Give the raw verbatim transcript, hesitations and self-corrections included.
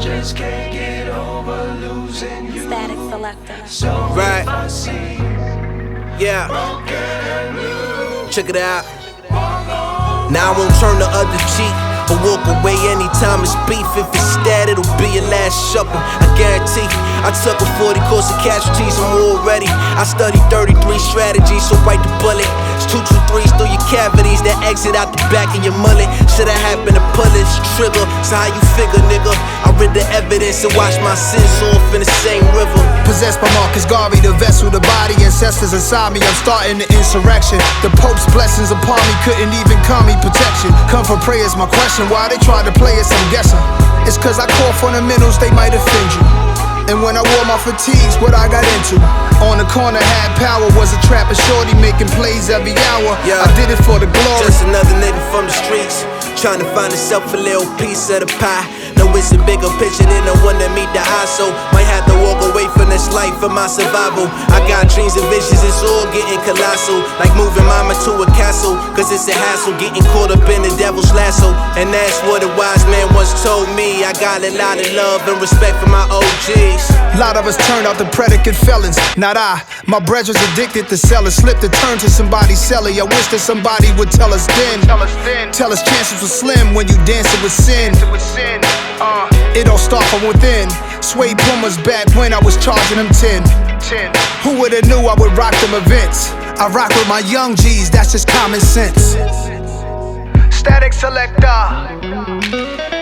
just can't get over losing you. Static Selector. So Right. if I see Yeah, broken and blue, check it out. walk on. Now I won't turn the other cheek or walk away anytime it's beef. If it's stat, it'll be your last supper, I guarantee. I took a forty course of casualties, I'm all ready. I studied thirty-three strategies, so bite the bullet. It's two two threes through your cavities that exit out the back of your mullet. Should have happened to pull this trigger, so how you figure, nigga? I read the evidence and watched my sins off in the same river. Possessed by Marcus Garvey, the vessel, the body, ancestors inside me. I'm starting the insurrection. The Pope's blessings upon me couldn't even call me protection. Come for prayers, my question. Why they tried to play us, I'm guessing. It's cause I call fundamentals, they might offend you. And when I wore my fatigues, what I got into. On the corner, had power, was a trapper shorty making plays every hour. Yeah. I did it for the glory. Just another nigga from the streets, trying to find himself a little piece of the pie. No, it's a bigger picture than the one that meet the eye, so might have to walk away from this life for my survival. I got dreams and visions, it's all getting colossal, like moving mama to a castle, cause it's a hassle getting caught up in the devil's lasso. And that's what a wise man once told me. I got a lot of love and respect for my O Gs. A lot of us turned out the predicate felons, not I. My brethren's addicted to sellers, slipped to turn to somebody's cellar. I wish that somebody would tell us then. Tell us then. Tell us chances were slim when you dancing with sin. Uh, it all start from within. Suede Pumas back when I was charging them ten. Who would've knew I would rock them events? I rock with my young G's, that's just common sense. Static Selector.